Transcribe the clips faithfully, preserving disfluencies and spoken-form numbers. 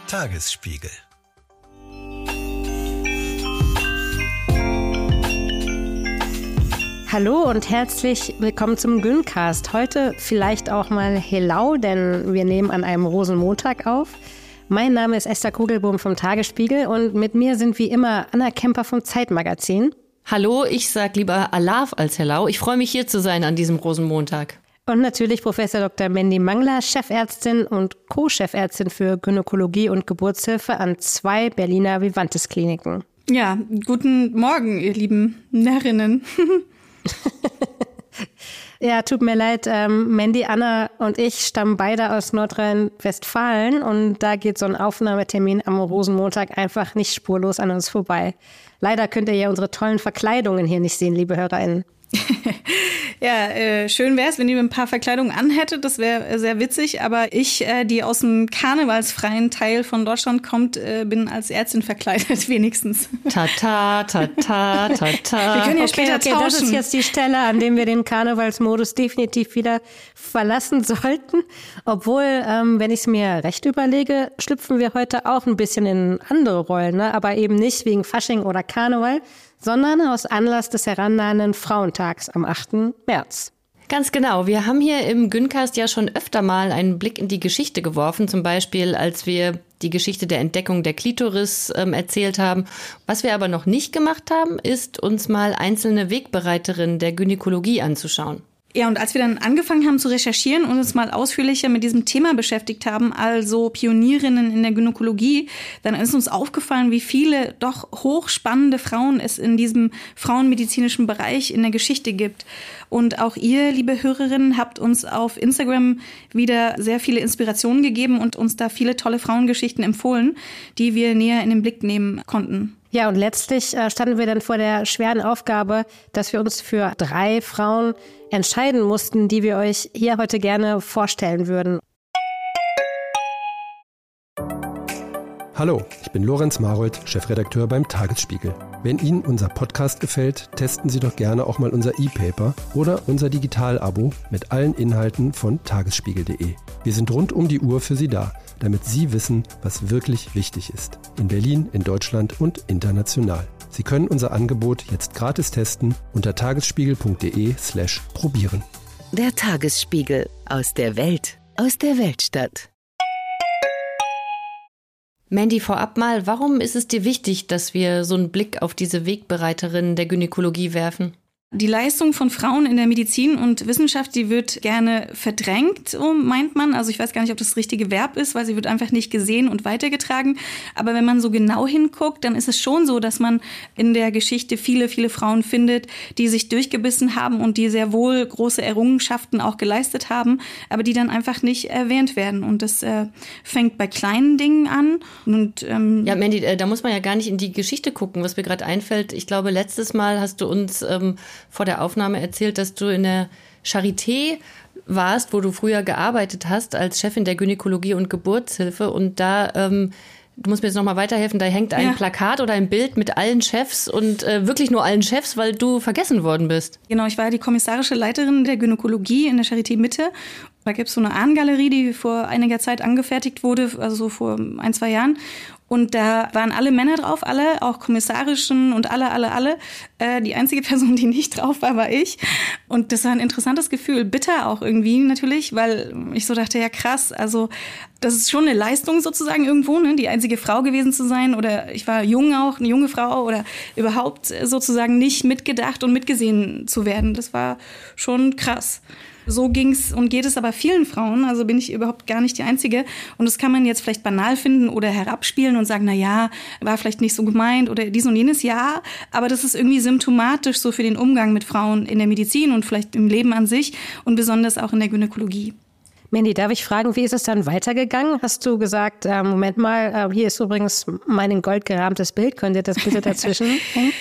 Tagesspiegel. Hallo und herzlich willkommen zum Gyncast. Heute vielleicht auch mal Hello, denn wir nehmen an einem Rosenmontag auf. Mein Name ist Esther Kugelbohm vom Tagesspiegel und mit mir sind wie immer Anna Kemper vom Zeitmagazin. Hallo, ich sag lieber Alaf als Hello. Ich freue mich hier zu sein an diesem Rosenmontag. Und natürlich Professor Doktor Mandy Mangler, Chefärztin und Co-Chefärztin für Gynäkologie und Geburtshilfe an zwei Berliner Vivantes-Kliniken. Ja, guten Morgen, ihr lieben Närrinnen. Ja, tut mir leid, ähm, Mandy, Anna und ich stammen beide aus Nordrhein-Westfalen und da geht so ein Aufnahmetermin am Rosenmontag einfach nicht spurlos an uns vorbei. Leider könnt ihr ja unsere tollen Verkleidungen hier nicht sehen, liebe HörerInnen. Ja, äh, schön wäre es, wenn ihr ein paar Verkleidungen anhättet, das wäre sehr witzig, aber ich, äh, die aus dem karnevalsfreien Teil von Deutschland kommt, äh, bin als Ärztin verkleidet, wenigstens. Tata, tata, tata. Wir können ja Okay, später okay, tauschen. das ist jetzt die Stelle, an dem wir den Karnevalsmodus definitiv wieder verlassen sollten. Obwohl, ähm, wenn ich es mir recht überlege, schlüpfen wir heute auch ein bisschen in andere Rollen, ne? Aber eben nicht wegen Fasching oder Karneval, sondern aus Anlass des herannahenden Frauentags am achten März. Ganz genau. Wir haben hier im Gyncast ja schon öfter mal einen Blick in die Geschichte geworfen. Zum Beispiel, als wir die Geschichte der Entdeckung der Klitoris ähm, erzählt haben. Was wir aber noch nicht gemacht haben, ist, uns mal einzelne Wegbereiterinnen der Gynäkologie anzuschauen. Ja, und als wir dann angefangen haben zu recherchieren und uns mal ausführlicher mit diesem Thema beschäftigt haben, also Pionierinnen in der Gynäkologie, dann ist uns aufgefallen, wie viele doch hochspannende Frauen es in diesem frauenmedizinischen Bereich in der Geschichte gibt. Und auch ihr, liebe Hörerinnen, habt uns auf Instagram wieder sehr viele Inspirationen gegeben und uns da viele tolle Frauengeschichten empfohlen, die wir näher in den Blick nehmen konnten. Ja, und letztlich äh, standen wir dann vor der schweren Aufgabe, dass wir uns für drei Frauen entscheiden mussten, die wir euch hier heute gerne vorstellen würden. Hallo, ich bin Lorenz Marold, Chefredakteur beim Tagesspiegel. Wenn Ihnen unser Podcast gefällt, testen Sie doch gerne auch mal unser E-Paper oder unser Digital-Abo mit allen Inhalten von tagesspiegel punkt de. Wir sind rund um die Uhr für Sie da, damit Sie wissen, was wirklich wichtig ist. In Berlin, in Deutschland und international. Sie können unser Angebot jetzt gratis testen unter tagesspiegel punkt de slash probieren. Der Tagesspiegel. Aus der Welt. Aus der Weltstadt. Mandy, vorab mal, warum ist es dir wichtig, dass wir so einen Blick auf diese Wegbereiterinnen der Gynäkologie werfen? Die Leistung von Frauen in der Medizin und Wissenschaft, die wird gerne verdrängt, so meint man. Also ich weiß gar nicht, ob das das richtige Verb ist, weil sie wird einfach nicht gesehen und weitergetragen. Aber wenn man so genau hinguckt, dann ist es schon so, dass man in der Geschichte viele, viele Frauen findet, die sich durchgebissen haben und die sehr wohl große Errungenschaften auch geleistet haben, aber die dann einfach nicht erwähnt werden. Und das äh, fängt bei kleinen Dingen an. Und, ähm ja, Mandy, äh, da muss man ja gar nicht in die Geschichte gucken, was mir gerade einfällt. Ich glaube, letztes Mal hast du uns ähm, vor der Aufnahme erzählt, dass du in der Charité warst, wo du früher gearbeitet hast als Chefin der Gynäkologie und Geburtshilfe. Und da, ähm, du musst mir jetzt nochmal weiterhelfen, da hängt ein ja. Plakat oder ein Bild mit allen Chefs und äh, wirklich nur allen Chefs, weil du vergessen worden bist. Genau, ich war die kommissarische Leiterin der Gynäkologie in der Charité Mitte. Da gibt es so eine Ahnengalerie, die vor einiger Zeit angefertigt wurde, also vor ein, zwei Jahren. Und da waren alle Männer drauf, alle, auch kommissarischen und alle, alle, alle. Äh, die einzige Person, die nicht drauf war, war ich. Und das war ein interessantes Gefühl, bitter auch irgendwie natürlich, weil ich so dachte, ja krass, also das ist schon eine Leistung sozusagen irgendwo, ne, die einzige Frau gewesen zu sein. Oder ich war jung auch, eine junge Frau oder überhaupt sozusagen nicht mitgedacht und mitgesehen zu werden. Das war schon krass. So ging's und geht es aber vielen Frauen, also bin ich überhaupt gar nicht die Einzige. Und das kann man jetzt vielleicht banal finden oder herabspielen und sagen, na ja, war vielleicht nicht so gemeint oder dies und jenes, ja. Aber das ist irgendwie symptomatisch so für den Umgang mit Frauen in der Medizin und vielleicht im Leben an sich und besonders auch in der Gynäkologie. Mandy, darf ich fragen, wie ist es dann weitergegangen? Hast du gesagt, äh, Moment mal, äh, hier ist übrigens mein in Gold gerahmtes Bild, könnt ihr das bitte dazwischen hängen?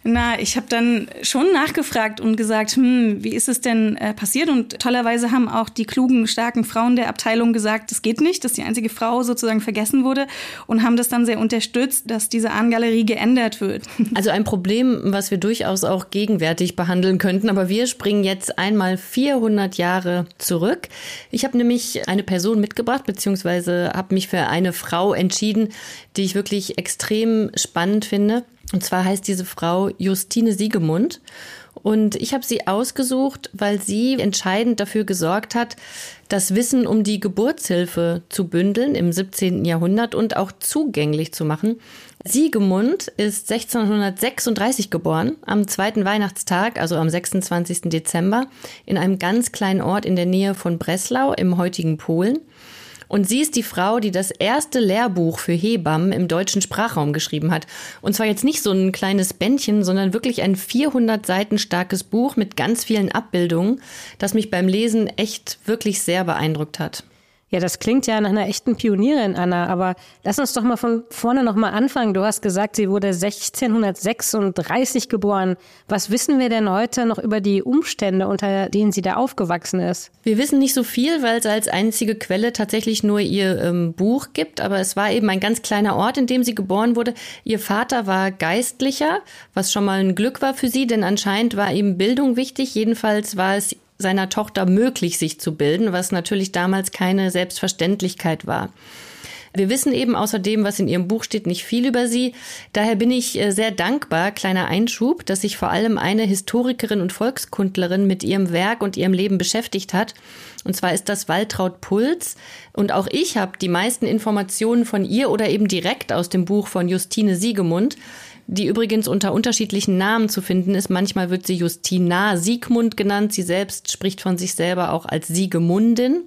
Na, ich habe dann schon nachgefragt und gesagt, hm, wie ist es denn äh, passiert? Und tollerweise haben auch die klugen, starken Frauen der Abteilung gesagt, das geht nicht, dass die einzige Frau sozusagen vergessen wurde und haben das dann sehr unterstützt, dass diese Ahnengalerie geändert wird. Also ein Problem, was wir durchaus auch gegenwärtig behandeln könnten, aber wir springen jetzt einmal vierhundert Jahre zurück. Ich habe nämlich eine Person mitgebracht, beziehungsweise habe mich für eine Frau entschieden, die ich wirklich extrem spannend finde. Und zwar heißt diese Frau Justine Siegemund. Und ich habe sie ausgesucht, weil sie entscheidend dafür gesorgt hat, das Wissen um die Geburtshilfe zu bündeln im siebzehnten Jahrhundert und auch zugänglich zu machen. Siegemund ist sechzehnhundertsechsunddreißig geboren, am zweiten Weihnachtstag, also am sechsundzwanzigsten Dezember, in einem ganz kleinen Ort in der Nähe von Breslau im heutigen Polen. Und sie ist die Frau, die das erste Lehrbuch für Hebammen im deutschen Sprachraum geschrieben hat. Und zwar jetzt nicht so ein kleines Bändchen, sondern wirklich ein vierhundert Seiten starkes Buch mit ganz vielen Abbildungen, das mich beim Lesen echt wirklich sehr beeindruckt hat. Ja, das klingt ja nach einer echten Pionierin, Anna, aber lass uns doch mal von vorne noch mal anfangen. Du hast gesagt, sie wurde sechzehnhundertsechsunddreißig geboren. Was wissen wir denn heute noch über die Umstände, unter denen sie da aufgewachsen ist? Wir wissen nicht so viel, weil es als einzige Quelle tatsächlich nur ihr ähm, Buch gibt, aber es war eben ein ganz kleiner Ort, in dem sie geboren wurde. Ihr Vater war Geistlicher, was schon mal ein Glück war für sie, denn anscheinend war ihm Bildung wichtig. Jedenfalls war es seiner Tochter möglich, sich zu bilden, was natürlich damals keine Selbstverständlichkeit war. Wir wissen eben außerdem, was in ihrem Buch steht, nicht viel über sie. Daher bin ich sehr dankbar, kleiner Einschub, dass sich vor allem eine Historikerin und Volkskundlerin mit ihrem Werk und ihrem Leben beschäftigt hat. Und zwar ist das Waltraud Pultz. Und auch ich habe die meisten Informationen von ihr oder eben direkt aus dem Buch von Justine Siegemund, die übrigens unter unterschiedlichen Namen zu finden ist. Manchmal wird sie Justina Siegmund genannt. Sie selbst spricht von sich selber auch als Siegemundin.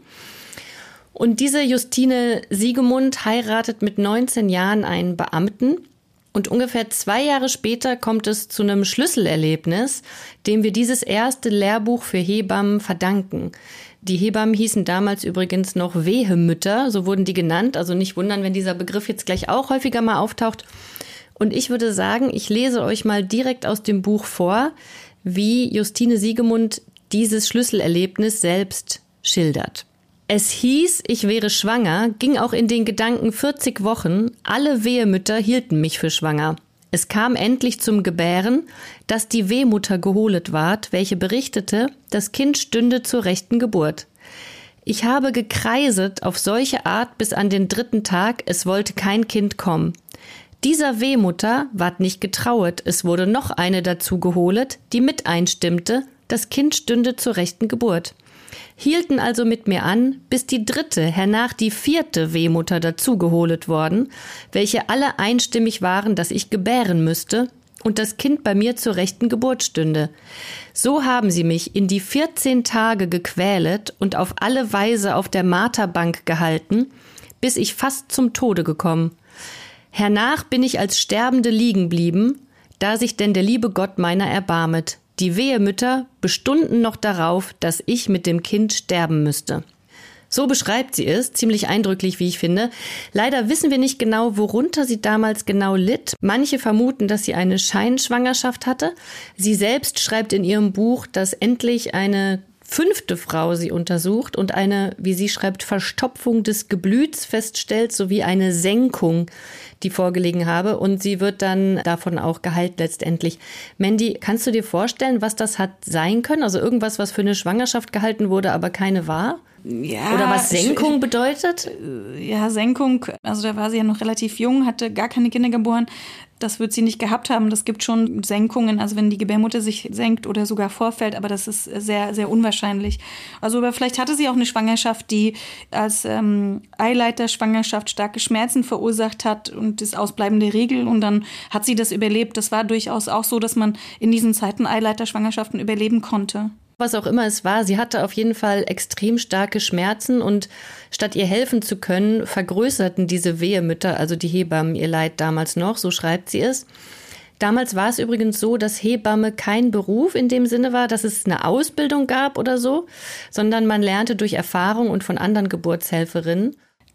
Und diese Justine Siegemund heiratet mit neunzehn Jahren einen Beamten. Und ungefähr zwei Jahre später kommt es zu einem Schlüsselerlebnis, dem wir dieses erste Lehrbuch für Hebammen verdanken. Die Hebammen hießen damals übrigens noch Wehemütter, so wurden die genannt. Also nicht wundern, wenn dieser Begriff jetzt gleich auch häufiger mal auftaucht. Und ich würde sagen, ich lese euch mal direkt aus dem Buch vor, wie Justine Siegemund dieses Schlüsselerlebnis selbst schildert. Es hieß, ich wäre schwanger, ging auch in den Gedanken vierzig Wochen, alle Wehemütter hielten mich für schwanger. Es kam endlich zum Gebären, dass die Wehmutter geholet ward, welche berichtete, das Kind stünde zur rechten Geburt. Ich habe gekreiset auf solche Art bis an den dritten Tag, es wollte kein Kind kommen. Dieser Wehmutter ward nicht getrauet, es wurde noch eine dazu geholet, die mit einstimmte, das Kind stünde zur rechten Geburt. Hielten also mit mir an, bis die dritte, hernach die vierte Wehmutter dazu geholet worden, welche alle einstimmig waren, dass ich gebären müsste und das Kind bei mir zur rechten Geburt stünde. So haben sie mich in die vierzehn Tage gequälet und auf alle Weise auf der Marterbank gehalten, bis ich fast zum Tode gekommen. Hernach bin ich als Sterbende liegen blieben, da sich denn der liebe Gott meiner erbarmet. Die Wehemütter bestunden noch darauf, dass ich mit dem Kind sterben müsste. So beschreibt sie es, ziemlich eindrücklich, wie ich finde. Leider wissen wir nicht genau, worunter sie damals genau litt. Manche vermuten, dass sie eine Scheinschwangerschaft hatte. Sie selbst schreibt in ihrem Buch, dass endlich eine fünfte Frau sie untersucht und eine, wie sie schreibt, Verstopfung des Geblüts feststellt, sowie eine Senkung, die vorgelegen habe. Und sie wird dann davon auch geheilt letztendlich. Mandy, kannst du dir vorstellen, was das hat sein können? Also irgendwas, was für eine Schwangerschaft gehalten wurde, aber keine war? Ja, oder was Senkung bedeutet? Ja, Senkung, also da war sie ja noch relativ jung, hatte gar keine Kinder geboren. Das wird sie nicht gehabt haben. Das gibt schon Senkungen, also wenn die Gebärmutter sich senkt oder sogar vorfällt, aber das ist sehr, sehr unwahrscheinlich. Also aber vielleicht hatte sie auch eine Schwangerschaft, die als ähm, Eileiterschwangerschaft starke Schmerzen verursacht hat und das Ausbleiben der Regel und dann hat sie das überlebt. Das war durchaus auch so, dass man in diesen Zeiten Eileiterschwangerschaften überleben konnte. Was auch immer es war, sie hatte auf jeden Fall extrem starke Schmerzen und statt ihr helfen zu können, vergrößerten diese Wehemütter, also die Hebammen, ihr Leid damals noch, so schreibt sie es. Damals war es übrigens so, dass Hebamme kein Beruf in dem Sinne war, dass es eine Ausbildung gab oder so, sondern man lernte durch Erfahrung und von anderen Geburtshelferinnen.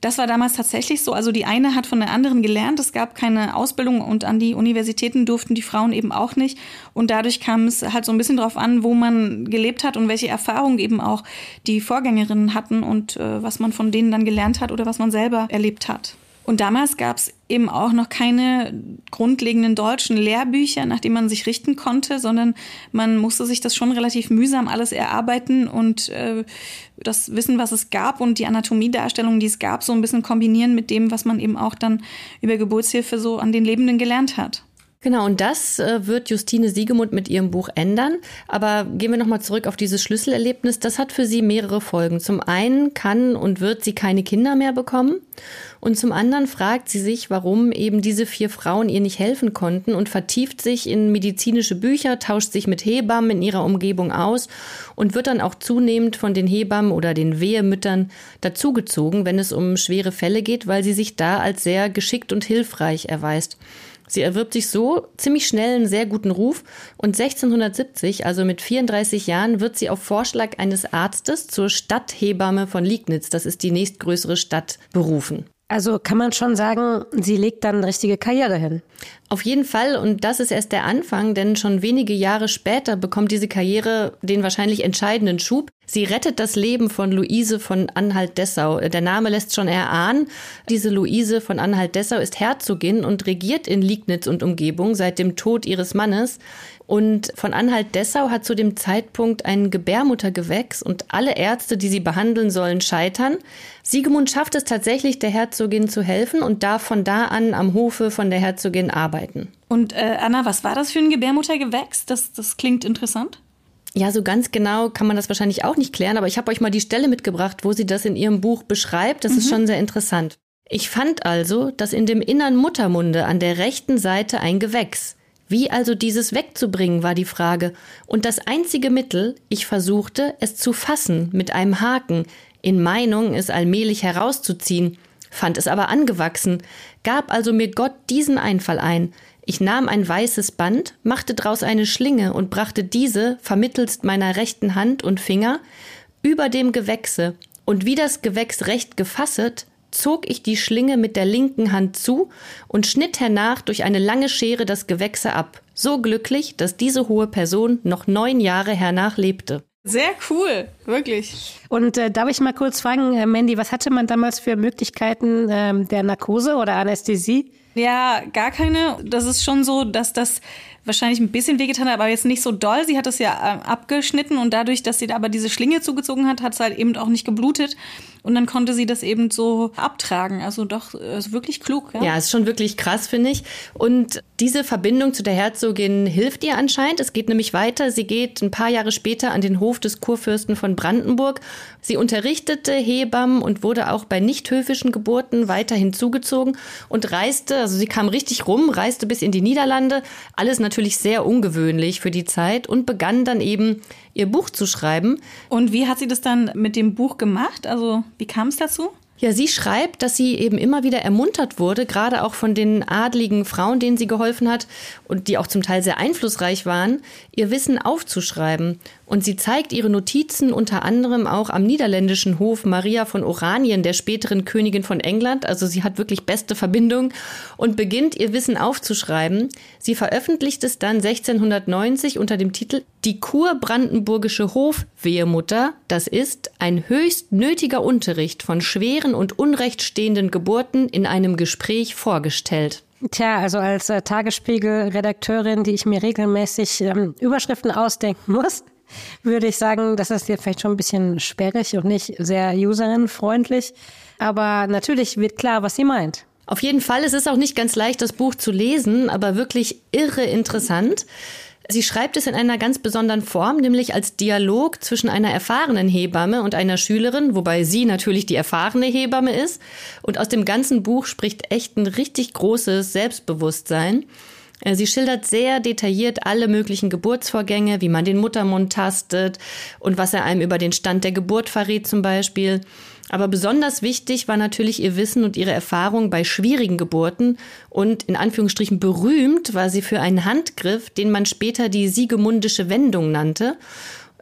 Das war damals tatsächlich so. Also die eine hat von der anderen gelernt. Es gab keine Ausbildung und an die Universitäten durften die Frauen eben auch nicht. Und dadurch kam es halt so ein bisschen drauf an, wo man gelebt hat und welche Erfahrungen eben auch die Vorgängerinnen hatten und äh, was man von denen dann gelernt hat oder was man selber erlebt hat. Und damals gab es eben auch noch keine grundlegenden deutschen Lehrbücher, nach denen man sich richten konnte, sondern man musste sich das schon relativ mühsam alles erarbeiten und äh, das Wissen, was es gab und die Anatomiedarstellungen, die es gab, so ein bisschen kombinieren mit dem, was man eben auch dann über Geburtshilfe so an den Lebenden gelernt hat. Genau, und das äh, wird Justine Siegemund mit ihrem Buch ändern. Aber gehen wir nochmal zurück auf dieses Schlüsselerlebnis. Das hat für sie mehrere Folgen. Zum einen kann und wird sie keine Kinder mehr bekommen. Und zum anderen fragt sie sich, warum eben diese vier Frauen ihr nicht helfen konnten und vertieft sich in medizinische Bücher, tauscht sich mit Hebammen in ihrer Umgebung aus und wird dann auch zunehmend von den Hebammen oder den Wehemüttern dazugezogen, wenn es um schwere Fälle geht, weil sie sich da als sehr geschickt und hilfreich erweist. Sie erwirbt sich so ziemlich schnell einen sehr guten Ruf und sechzehnhundertsiebzig, also mit vierunddreißig Jahren, wird sie auf Vorschlag eines Arztes zur Stadthebamme von Liegnitz, das ist die nächstgrößere Stadt, berufen. Also kann man schon sagen, sie legt dann eine richtige Karriere hin. Auf jeden Fall, und das ist erst der Anfang, denn schon wenige Jahre später bekommt diese Karriere den wahrscheinlich entscheidenden Schub. Sie rettet das Leben von Luise von Anhalt-Dessau. Der Name lässt schon erahnen, diese Luise von Anhalt-Dessau ist Herzogin und regiert in Liegnitz und Umgebung seit dem Tod ihres Mannes. Und von Anhalt-Dessau hat zu dem Zeitpunkt ein Gebärmuttergewächs und alle Ärzte, die sie behandeln sollen, scheitern. Siegemund schafft es tatsächlich, der Herzogin zu helfen und darf von da an am Hofe von der Herzogin arbeiten. Und äh, Anna, was war das für ein Gebärmuttergewächs? Das, das klingt interessant. Ja, so ganz genau kann man das wahrscheinlich auch nicht klären, aber ich habe euch mal die Stelle mitgebracht, wo sie das in ihrem Buch beschreibt. Das mhm. ist schon sehr interessant. Ich fand also, dass in dem inneren Muttermunde an der rechten Seite ein Gewächs. Wie also dieses wegzubringen, war die Frage. Und das einzige Mittel, ich versuchte, es zu fassen mit einem Haken, in Meinung, es allmählich herauszuziehen, fand es aber angewachsen, gab also mir Gott diesen Einfall ein. Ich nahm ein weißes Band, machte draus eine Schlinge und brachte diese, vermittelst meiner rechten Hand und Finger, über dem Gewächse, und wie das Gewächs recht gefasset, zog ich die Schlinge mit der linken Hand zu und schnitt hernach durch eine lange Schere das Gewächse ab. So glücklich, dass diese hohe Person noch neun Jahre hernach lebte. Sehr cool, wirklich. Und äh, darf ich mal kurz fragen, äh, Mandy, was hatte man damals für Möglichkeiten ähm, der Narkose oder Anästhesie? Ja, gar keine. Das ist schon so, dass das wahrscheinlich ein bisschen wehgetan hat, aber jetzt nicht so doll. Sie hat das ja äh, abgeschnitten und dadurch, dass sie da aber diese Schlinge zugezogen hat, hat es halt eben auch nicht geblutet. Und dann konnte sie das eben so abtragen. Also doch, ist wirklich klug. Ja, ja, ist schon wirklich krass, finde ich. Und diese Verbindung zu der Herzogin hilft ihr anscheinend. Es geht nämlich weiter. Sie geht ein paar Jahre später an den Hof des Kurfürsten von Brandenburg. Sie unterrichtete Hebammen und wurde auch bei nicht höfischen Geburten weiter hinzugezogen und reiste, also sie kam richtig rum, reiste bis in die Niederlande. Alles natürlich sehr ungewöhnlich für die Zeit und begann dann eben ihr Buch zu schreiben. Und wie hat sie das dann mit dem Buch gemacht? Also wie kam es dazu? Ja, sie schreibt, dass sie eben immer wieder ermuntert wurde, gerade auch von den adligen Frauen, denen sie geholfen hat und die auch zum Teil sehr einflussreich waren, ihr Wissen aufzuschreiben. Und sie zeigt ihre Notizen unter anderem auch am niederländischen Hof Maria von Oranien, der späteren Königin von England. Also sie hat wirklich beste Verbindung und beginnt ihr Wissen aufzuschreiben. Sie veröffentlicht es dann sechzehnhundertneunzig unter dem Titel Die kurbrandenburgische Hofwehemutter. Das ist ein höchst nötiger Unterricht von schweren und unrechtstehenden Geburten in einem Gespräch vorgestellt. Tja, also als äh, Tagesspiegel-Redakteurin, die ich mir regelmäßig ähm, Überschriften ausdenken muss, würde ich sagen, das ist jetzt vielleicht schon ein bisschen sperrig und nicht sehr userinnenfreundlich. Aber natürlich wird klar, was sie meint. Auf jeden Fall, es ist auch nicht ganz leicht, das Buch zu lesen, aber wirklich irre interessant. Sie schreibt es in einer ganz besonderen Form, nämlich als Dialog zwischen einer erfahrenen Hebamme und einer Schülerin, wobei sie natürlich die erfahrene Hebamme ist. Und aus dem ganzen Buch spricht echt ein richtig großes Selbstbewusstsein. Sie schildert sehr detailliert alle möglichen Geburtsvorgänge, wie man den Muttermund tastet und was er einem über den Stand der Geburt verrät zum Beispiel. Aber besonders wichtig war natürlich ihr Wissen und ihre Erfahrung bei schwierigen Geburten und in Anführungsstrichen berühmt war sie für einen Handgriff, den man später die Siegemundische Wendung nannte.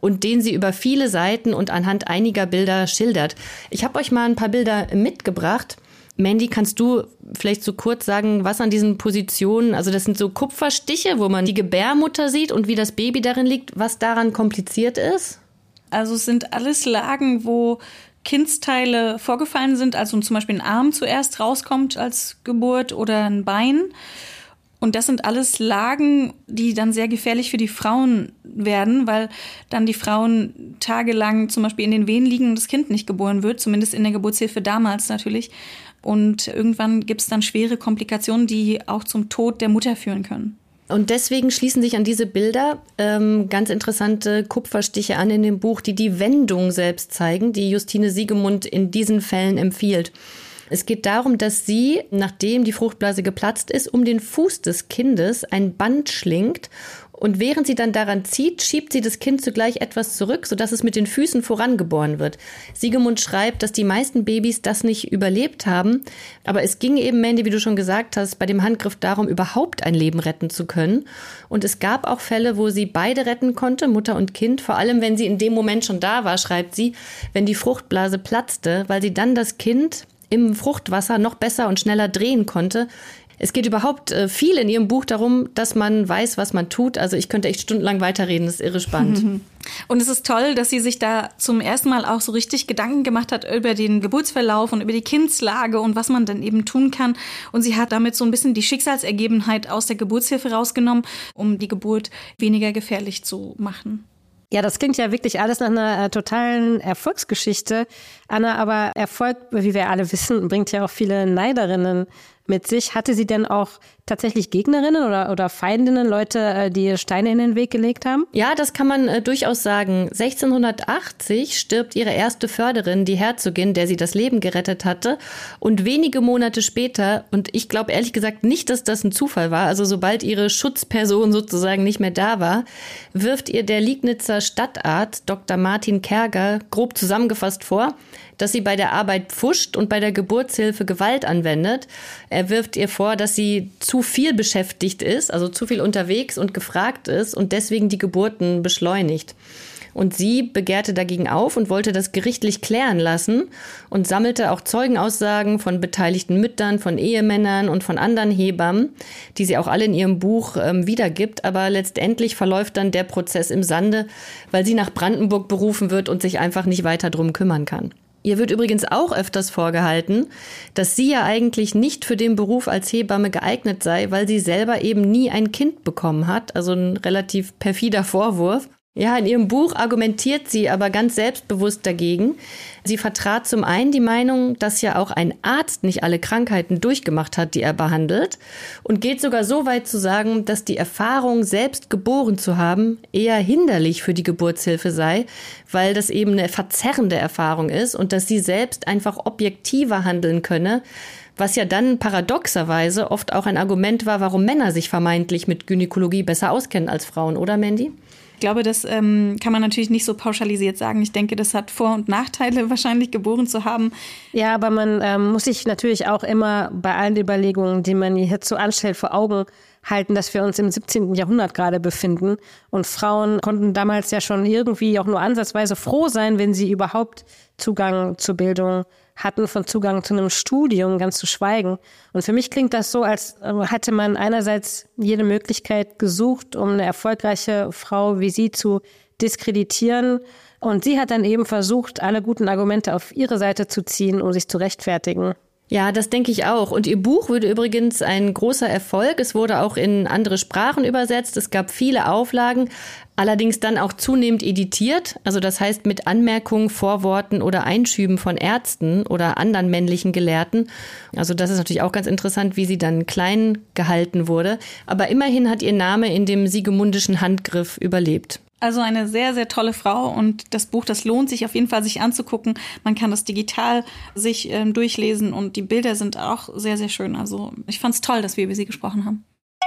und den sie über viele Seiten und anhand einiger Bilder schildert. Ich habe euch mal ein paar Bilder mitgebracht. Mandy, kannst du vielleicht so kurz sagen, was an diesen Positionen, also das sind so Kupferstiche, wo man die Gebärmutter sieht und wie das Baby darin liegt, was daran kompliziert ist? Also es sind alles Lagen, wo Kindsteile vorgefallen sind, also zum Beispiel ein Arm zuerst rauskommt als Geburt oder ein Bein. Und das sind alles Lagen, die dann sehr gefährlich für die Frauen werden, weil dann die Frauen tagelang zum Beispiel in den Wehen liegen und das Kind nicht geboren wird, zumindest in der Geburtshilfe damals natürlich. Und irgendwann gibt es dann schwere Komplikationen, die auch zum Tod der Mutter führen können. Und deswegen schließen sich an diese Bilder ähm, ganz interessante Kupferstiche an in dem Buch, die die Wendung selbst zeigen, die Justine Siegemund in diesen Fällen empfiehlt. Es geht darum, dass sie, nachdem die Fruchtblase geplatzt ist, um den Fuß des Kindes ein Band schlingt. Und während sie dann daran zieht, schiebt sie das Kind zugleich etwas zurück, sodass es mit den Füßen vorangeboren wird. Siegemund schreibt, dass die meisten Babys das nicht überlebt haben. Aber es ging eben, Mandy, wie du schon gesagt hast, bei dem Handgriff darum, überhaupt ein Leben retten zu können. Und es gab auch Fälle, wo sie beide retten konnte, Mutter und Kind. Vor allem, wenn sie in dem Moment schon da war, schreibt sie, wenn die Fruchtblase platzte, weil sie dann das Kind im Fruchtwasser noch besser und schneller drehen konnte. Es geht überhaupt äh, viel in ihrem Buch darum, dass man weiß, was man tut. Also ich könnte echt stundenlang weiterreden, das ist irre spannend. Und es ist toll, dass sie sich da zum ersten Mal auch so richtig Gedanken gemacht hat über den Geburtsverlauf und über die Kindslage und was man dann eben tun kann. Und sie hat damit so ein bisschen die Schicksalsergebenheit aus der Geburtshilfe rausgenommen, um die Geburt weniger gefährlich zu machen. Ja, das klingt ja wirklich alles nach einer äh, totalen Erfolgsgeschichte. Anna, aber Erfolg, wie wir alle wissen, bringt ja auch viele Neiderinnen mit sich. Hatte sie denn auch tatsächlich Gegnerinnen oder, oder Feindinnen, Leute, die Steine in den Weg gelegt haben? Ja, das kann man äh, durchaus sagen. sechzehnhundertachtzig stirbt ihre erste Förderin, die Herzogin, der sie das Leben gerettet hatte. Und wenige Monate später, und ich glaube ehrlich gesagt nicht, dass das ein Zufall war, also sobald ihre Schutzperson sozusagen nicht mehr da war, wirft ihr der Liegnitzer Stadtarzt Doktor Martin Kerger grob zusammengefasst vor, dass sie bei der Arbeit pfuscht und bei der Geburtshilfe Gewalt anwendet. Er wirft ihr vor, dass sie zu viel beschäftigt ist, also zu viel unterwegs und gefragt ist und deswegen die Geburten beschleunigt. Und sie begehrte dagegen auf und wollte das gerichtlich klären lassen und sammelte auch Zeugenaussagen von beteiligten Müttern, von Ehemännern und von anderen Hebammen, die sie auch alle in ihrem Buch ähm, wiedergibt. Aber letztendlich verläuft dann der Prozess im Sande, weil sie nach Brandenburg berufen wird und sich einfach nicht weiter drum kümmern kann. Ihr wird übrigens auch öfters vorgehalten, dass sie ja eigentlich nicht für den Beruf als Hebamme geeignet sei, weil sie selber eben nie ein Kind bekommen hat. Also ein relativ perfider Vorwurf. Ja, in ihrem Buch argumentiert sie aber ganz selbstbewusst dagegen. Sie vertrat zum einen die Meinung, dass ja auch ein Arzt nicht alle Krankheiten durchgemacht hat, die er behandelt, und geht sogar so weit zu sagen, dass die Erfahrung, selbst geboren zu haben, eher hinderlich für die Geburtshilfe sei, weil das eben eine verzerrende Erfahrung ist und dass sie selbst einfach objektiver handeln könne, was ja dann paradoxerweise oft auch ein Argument war, warum Männer sich vermeintlich mit Gynäkologie besser auskennen als Frauen, oder Mandy? Ich glaube, das ähm, kann man natürlich nicht so pauschalisiert sagen. Ich denke, das hat Vor- und Nachteile, wahrscheinlich geboren zu haben. Ja, aber man ähm, muss sich natürlich auch immer bei allen Überlegungen, die man hierzu anstellt, vor Augen halten, dass wir uns im siebzehnten Jahrhundert gerade befinden. Und Frauen konnten damals ja schon irgendwie auch nur ansatzweise froh sein, wenn sie überhaupt Zugang zur Bildung hatten, von Zugang zu einem Studium, ganz zu schweigen. Und für mich klingt das so, als hätte man einerseits jede Möglichkeit gesucht, um eine erfolgreiche Frau wie sie zu diskreditieren. Und sie hat dann eben versucht, alle guten Argumente auf ihre Seite zu ziehen, um sich zu rechtfertigen. Ja, das denke ich auch. Und ihr Buch wurde übrigens ein großer Erfolg. Es wurde auch in andere Sprachen übersetzt. Es gab viele Auflagen, allerdings dann auch zunehmend editiert. Also das heißt mit Anmerkungen, Vorworten oder Einschüben von Ärzten oder anderen männlichen Gelehrten. Also das ist natürlich auch ganz interessant, wie sie dann klein gehalten wurde. Aber immerhin hat ihr Name in dem siegemundischen Handgriff überlebt. Also eine sehr, sehr tolle Frau und das Buch, das lohnt sich auf jeden Fall, sich anzugucken. Man kann das digital sich ähm, durchlesen und die Bilder sind auch sehr, sehr schön. Also ich fand es toll, dass wir über sie gesprochen haben.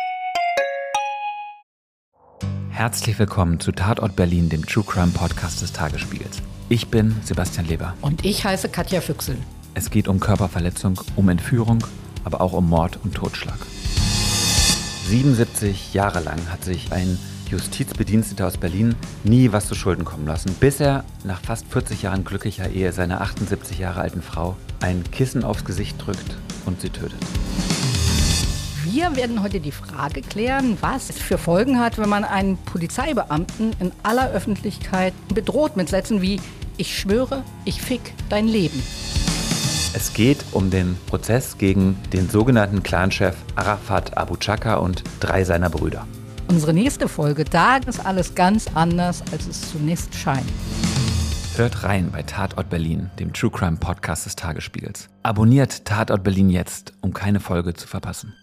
Herzlich willkommen zu Tatort Berlin, dem True Crime Podcast des Tagesspiegels. Ich bin Sebastian Leber. Und ich heiße Katja Füchsel. Es geht um Körperverletzung, um Entführung, aber auch um Mord und Totschlag. siebenundsiebzig Jahre lang hat sich ein Justizbediensteter aus Berlin, nie was zu Schulden kommen lassen, bis er nach fast vierzig Jahren glücklicher Ehe seiner achtundsiebzig Jahre alten Frau ein Kissen aufs Gesicht drückt und sie tötet. Wir werden heute die Frage klären, was es für Folgen hat, wenn man einen Polizeibeamten in aller Öffentlichkeit bedroht mit Sätzen wie „Ich schwöre, ich fick dein Leben". Es geht um den Prozess gegen den sogenannten Clanchef Arafat Abu Chaka und drei seiner Brüder. Unsere nächste Folge, da ist alles ganz anders, als es zunächst scheint. Hört rein bei Tatort Berlin, dem True Crime Podcast des Tagesspiegels. Abonniert Tatort Berlin jetzt, um keine Folge zu verpassen.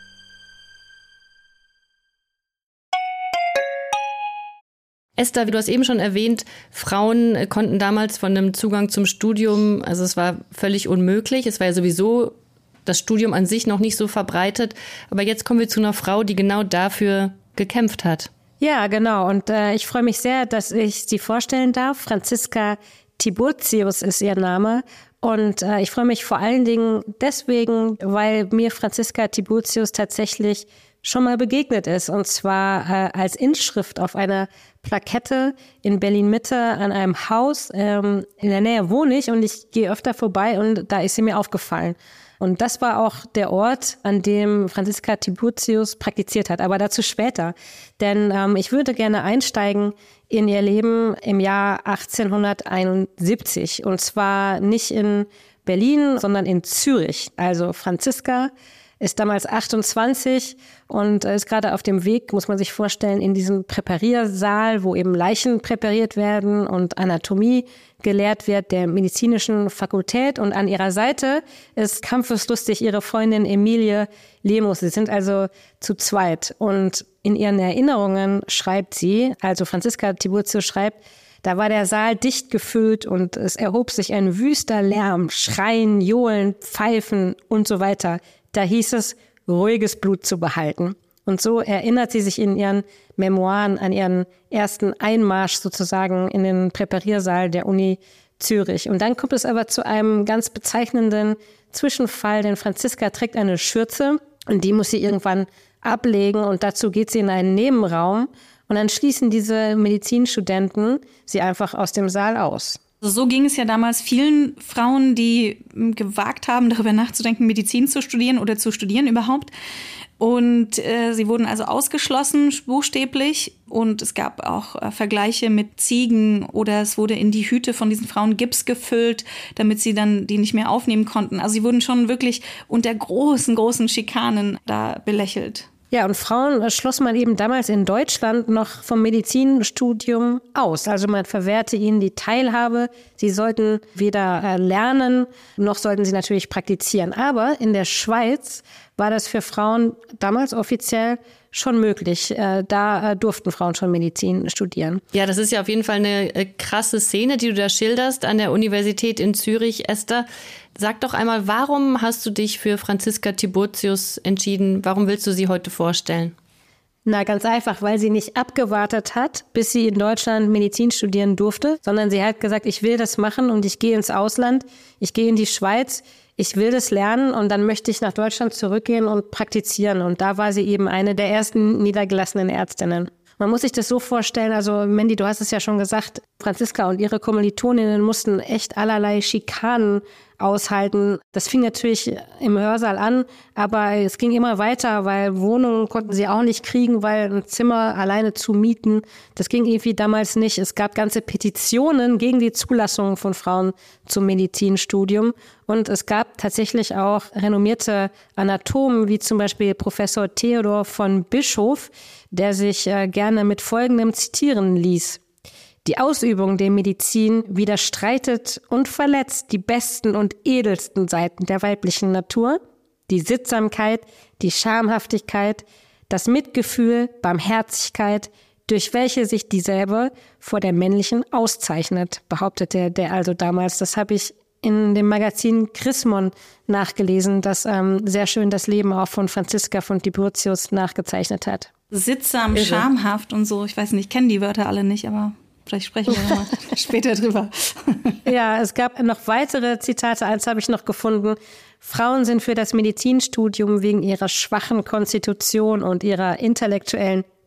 Esther, du hast eben schon erwähnt, Frauen konnten damals von einem Zugang zum Studium, also es war völlig unmöglich. Es war ja sowieso das Studium an sich noch nicht so verbreitet. Aber jetzt kommen wir zu einer Frau, die genau dafür gekämpft hat. Ja, genau. Und äh, ich freue mich sehr, dass ich sie vorstellen darf. Franziska Tiburtius ist ihr Name. Und äh, ich freue mich vor allen Dingen deswegen, weil mir Franziska Tiburtius tatsächlich schon mal begegnet ist. Und zwar äh, als Inschrift auf einer Plakette in Berlin-Mitte an einem Haus. Ähm, in der Nähe wohne ich und ich gehe öfter vorbei und da ist sie mir aufgefallen. Und das war auch der Ort, an dem Franziska Tiburtius praktiziert hat. Aber dazu später. Denn ähm, ich würde gerne einsteigen in ihr Leben im Jahr achtzehnhunderteinundsiebzig. Und zwar nicht in Berlin, sondern in Zürich. Also Franziska ist damals achtundzwanzig und ist gerade auf dem Weg, muss man sich vorstellen, in diesen Präpariersaal, wo eben Leichen präpariert werden und Anatomie gelehrt wird der medizinischen Fakultät. Und an ihrer Seite ist kampfeslustig ihre Freundin Emilie Lemus. Sie sind also zu zweit. Und in ihren Erinnerungen schreibt sie, also Franziska Tiburtius schreibt, da war der Saal dicht gefüllt und es erhob sich ein wüster Lärm, Schreien, Johlen, Pfeifen und so weiter. Da hieß es, ruhiges Blut zu behalten. Und so erinnert sie sich in ihren Memoiren an ihren ersten Einmarsch sozusagen in den Präpariersaal der Uni Zürich. Und dann kommt es aber zu einem ganz bezeichnenden Zwischenfall, denn Franziska trägt eine Schürze und die muss sie irgendwann ablegen und dazu geht sie in einen Nebenraum und dann schließen diese Medizinstudenten sie einfach aus dem Saal aus. So ging es ja damals vielen Frauen, die gewagt haben, darüber nachzudenken, Medizin zu studieren oder zu studieren überhaupt. Und äh, sie wurden also ausgeschlossen, buchstäblich. Und es gab auch äh, Vergleiche mit Ziegen oder es wurde in die Hüte von diesen Frauen Gips gefüllt, damit sie dann die nicht mehr aufnehmen konnten. Also sie wurden schon wirklich unter großen, großen Schikanen da belächelt. Ja, und Frauen schloss man eben damals in Deutschland noch vom Medizinstudium aus. Also man verwehrte ihnen die Teilhabe. Sie sollten weder lernen, noch sollten sie natürlich praktizieren. Aber in der Schweiz war das für Frauen damals offiziell schon möglich. Da durften Frauen schon Medizin studieren. Ja, das ist ja auf jeden Fall eine krasse Szene, die du da schilderst an der Universität in Zürich, Esther. Sag doch einmal, warum hast du dich für Franziska Tiburtius entschieden? Warum willst du sie heute vorstellen? Na, ganz einfach, weil sie nicht abgewartet hat, bis sie in Deutschland Medizin studieren durfte, sondern sie hat gesagt, ich will das machen und ich gehe ins Ausland, ich gehe in die Schweiz, ich will das lernen und dann möchte ich nach Deutschland zurückgehen und praktizieren. Und da war sie eben eine der ersten niedergelassenen Ärztinnen. Man muss sich das so vorstellen, also Mandy, du hast es ja schon gesagt, Franziska und ihre Kommilitoninnen mussten echt allerlei Schikanen aushalten. Das fing natürlich im Hörsaal an, aber es ging immer weiter, weil Wohnungen konnten sie auch nicht kriegen, weil ein Zimmer alleine zu mieten, das ging irgendwie damals nicht. Es gab ganze Petitionen gegen die Zulassung von Frauen zum Medizinstudium und es gab tatsächlich auch renommierte Anatomen, wie zum Beispiel Professor Theodor von Bischof, der sich äh, gerne mit Folgendem zitieren ließ. Die Ausübung der Medizin widerstreitet und verletzt die besten und edelsten Seiten der weiblichen Natur, die Sittsamkeit, die Schamhaftigkeit, das Mitgefühl, Barmherzigkeit, durch welche sich dieselbe vor der männlichen auszeichnet, behauptete der also damals. Das habe ich in dem Magazin Chrismon nachgelesen, das ähm, sehr schön das Leben auch von Franziska von Tiburtius nachgezeichnet hat. Sittsam, Irre. Schamhaft und so. Ich weiß nicht, ich kenne die Wörter alle nicht, aber vielleicht sprechen wir nochmal später drüber. Ja, es gab noch weitere Zitate. Eins habe ich noch gefunden. Frauen sind für das Medizinstudium wegen ihrer schwachen Konstitution und ihrer intellektuellen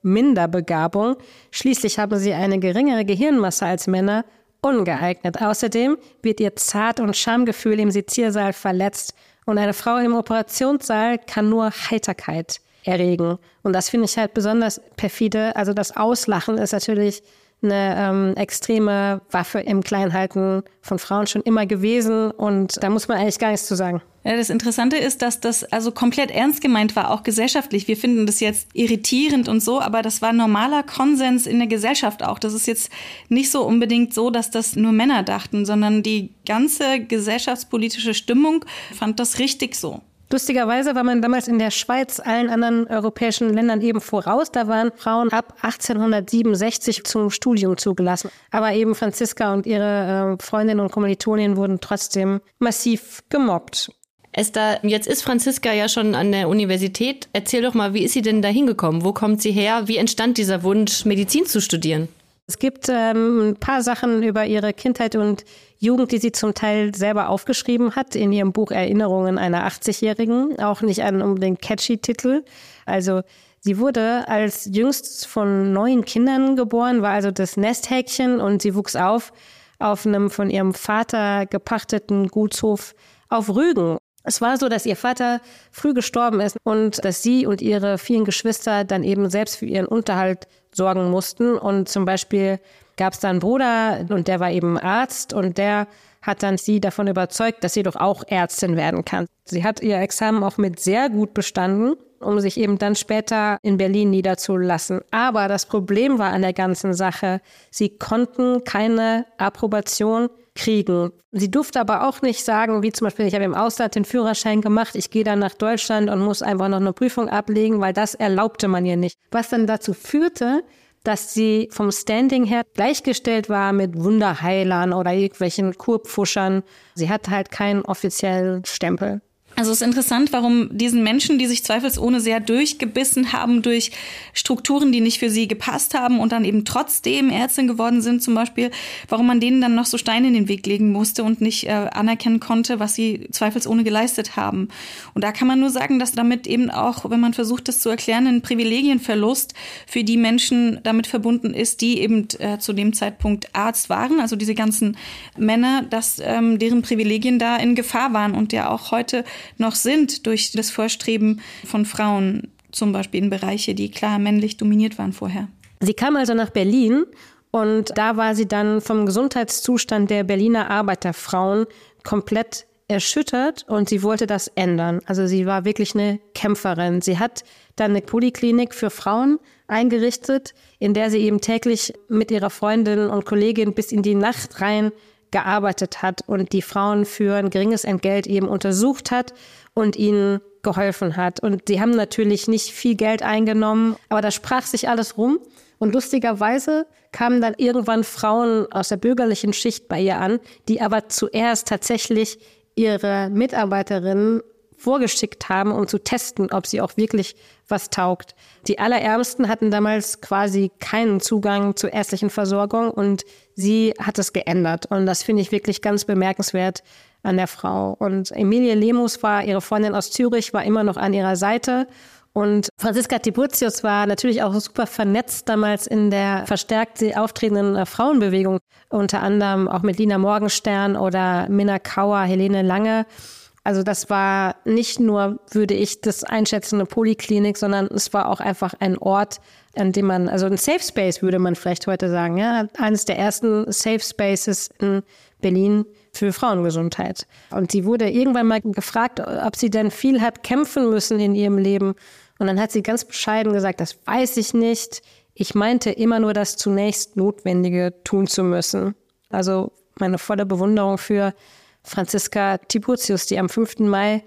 Minderbegabung. Schließlich haben sie eine geringere Gehirnmasse als Männer, ungeeignet. Außerdem wird ihr Zart- und Schamgefühl im Seziersaal verletzt und eine Frau im Operationssaal kann nur Heiterkeit erregen. Und das finde ich halt besonders perfide. Also das Auslachen ist natürlich eine ähm, extreme Waffe im Kleinhalten von Frauen schon immer gewesen und da muss man eigentlich gar nichts zu sagen. Ja, das Interessante ist, dass das also komplett ernst gemeint war, auch gesellschaftlich. Wir finden das jetzt irritierend und so, aber das war normaler Konsens in der Gesellschaft auch. Das ist jetzt nicht so unbedingt so, dass das nur Männer dachten, sondern die ganze gesellschaftspolitische Stimmung fand das richtig so. Lustigerweise war man damals in der Schweiz allen anderen europäischen Ländern eben voraus. Da waren Frauen ab achtzehnhundertsiebenundsechzig zum Studium zugelassen. Aber eben Franziska und ihre äh, Freundinnen und Kommilitoninnen wurden trotzdem massiv gemobbt. Esther, jetzt ist Franziska ja schon an der Universität. Erzähl doch mal, wie ist sie denn da hingekommen? Wo kommt sie her? Wie entstand dieser Wunsch, Medizin zu studieren? Es gibt ähm, ein paar Sachen über ihre Kindheit und Jugend, die sie zum Teil selber aufgeschrieben hat in ihrem Buch Erinnerungen einer achtzigjährigen. Auch nicht einen unbedingt catchy Titel. Also sie wurde als jüngstes von neun Kindern geboren, war also das Nesthäkchen und sie wuchs auf auf einem von ihrem Vater gepachteten Gutshof auf Rügen. Es war so, dass ihr Vater früh gestorben ist und dass sie und ihre vielen Geschwister dann eben selbst für ihren Unterhalt sorgen mussten. Und zum Beispiel gab es da einen Bruder und der war eben Arzt und der hat dann sie davon überzeugt, dass sie doch auch Ärztin werden kann. Sie hat ihr Examen auch mit sehr gut bestanden, um sich eben dann später in Berlin niederzulassen. Aber das Problem war an der ganzen Sache, sie konnten keine Approbation kriegen. Sie durfte aber auch nicht sagen, wie zum Beispiel, ich habe im Ausland den Führerschein gemacht, ich gehe dann nach Deutschland und muss einfach noch eine Prüfung ablegen, weil das erlaubte man ihr nicht. Was dann dazu führte, dass sie vom Standing her gleichgestellt war mit Wunderheilern oder irgendwelchen Kurpfuschern. Sie hatte halt keinen offiziellen Stempel. Also es ist interessant, warum diesen Menschen, die sich zweifelsohne sehr durchgebissen haben durch Strukturen, die nicht für sie gepasst haben und dann eben trotzdem Ärztin geworden sind zum Beispiel, warum man denen dann noch so Steine in den Weg legen musste und nicht äh, anerkennen konnte, was sie zweifelsohne geleistet haben. Und da kann man nur sagen, dass damit eben auch, wenn man versucht, das zu erklären, ein Privilegienverlust für die Menschen damit verbunden ist, die eben äh, zu dem Zeitpunkt Arzt waren, also diese ganzen Männer, dass ähm, deren Privilegien da in Gefahr waren und ja auch heute noch sind durch das Vorstreben von Frauen, zum Beispiel in Bereiche, die klar männlich dominiert waren vorher. Sie kam also nach Berlin und da war sie dann vom Gesundheitszustand der Berliner Arbeiterfrauen komplett erschüttert und sie wollte das ändern. Also sie war wirklich eine Kämpferin. Sie hat dann eine Poliklinik für Frauen eingerichtet, in der sie eben täglich mit ihrer Freundin und Kollegin bis in die Nacht rein gearbeitet hat und die Frauen für ein geringes Entgelt eben untersucht hat und ihnen geholfen hat. Und sie haben natürlich nicht viel Geld eingenommen, aber da sprach sich alles rum. Und lustigerweise kamen dann irgendwann Frauen aus der bürgerlichen Schicht bei ihr an, die aber zuerst tatsächlich ihre Mitarbeiterinnen vorgeschickt haben, um zu testen, ob sie auch wirklich was taugt. Die Allerärmsten hatten damals quasi keinen Zugang zur ärztlichen Versorgung und sie hat es geändert. Und das finde ich wirklich ganz bemerkenswert an der Frau. Und Emilie Lemus war, ihre Freundin aus Zürich, war immer noch an ihrer Seite. Und Franziska Tiburtius war natürlich auch super vernetzt damals in der verstärkt auftretenden Frauenbewegung, unter anderem auch mit Lina Morgenstern oder Minna Kauer, Helene Lange. Also das war nicht nur, würde ich das einschätzen, eine Poliklinik, sondern es war auch einfach ein Ort, an dem man, also ein Safe Space würde man vielleicht heute sagen, ja, eines der ersten Safe Spaces in Berlin für Frauengesundheit. Und sie wurde irgendwann mal gefragt, ob sie denn viel hat kämpfen müssen in ihrem Leben. Und dann hat sie ganz bescheiden gesagt, das weiß ich nicht. Ich meinte immer nur das zunächst Notwendige tun zu müssen. Also meine volle Bewunderung für Franziska Tiburtius, die am fünften Mai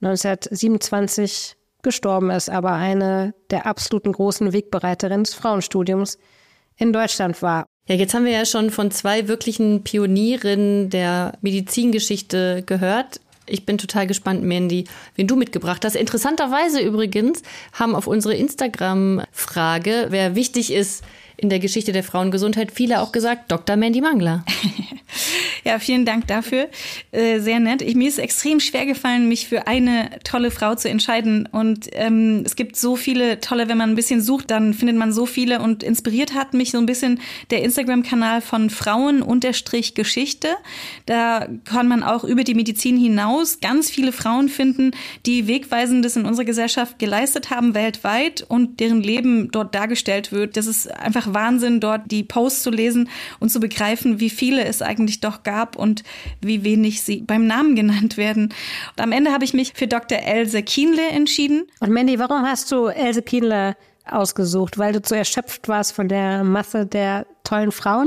neunzehnhundertsiebenundzwanzig gestorben ist, aber eine der absoluten großen Wegbereiterinnen des Frauenstudiums in Deutschland war. Ja, jetzt haben wir ja schon von zwei wirklichen Pionierinnen der Medizingeschichte gehört. Ich bin total gespannt, Mandy, wen du mitgebracht hast. Interessanterweise übrigens haben auf unsere Instagram-Frage, wer wichtig ist in der Geschichte der Frauengesundheit, viele auch gesagt, Doktor Mandy Mangler. Ja, vielen Dank dafür. Äh, sehr nett. Ich, mir ist extrem schwer gefallen, mich für eine tolle Frau zu entscheiden. Und ähm, es gibt so viele tolle, wenn man ein bisschen sucht, dann findet man so viele. Und inspiriert hat mich so ein bisschen der Instagram-Kanal von Frauen-Geschichte. Da kann man auch über die Medizin hinaus ganz viele Frauen finden, die Wegweisendes in unserer Gesellschaft geleistet haben weltweit und deren Leben dort dargestellt wird. Das ist einfach Wahnsinn, dort die Posts zu lesen und zu begreifen, wie viele es eigentlich doch gab und wie wenig sie beim Namen genannt werden. Und am Ende habe ich mich für Doktor Else Kienle entschieden. Und Mandy, warum hast du Else Kienle ausgesucht? Weil du zu erschöpft warst von der Masse der tollen Frauen?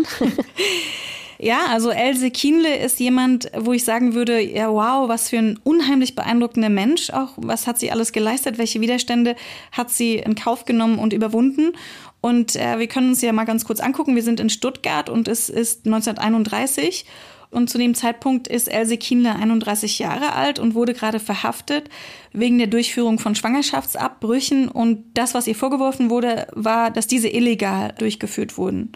Ja, also Else Kienle ist jemand, wo ich sagen würde, ja wow, was für ein unheimlich beeindruckender Mensch auch. Was hat sie alles geleistet? Welche Widerstände hat sie in Kauf genommen und überwunden? Und äh, wir können uns ja mal ganz kurz angucken. Wir sind in Stuttgart und es ist neunzehnhunderteinunddreißig. Und zu dem Zeitpunkt ist Else Kienle einunddreißig Jahre alt und wurde gerade verhaftet wegen der Durchführung von Schwangerschaftsabbrüchen. Und das, was ihr vorgeworfen wurde, war, dass diese illegal durchgeführt wurden.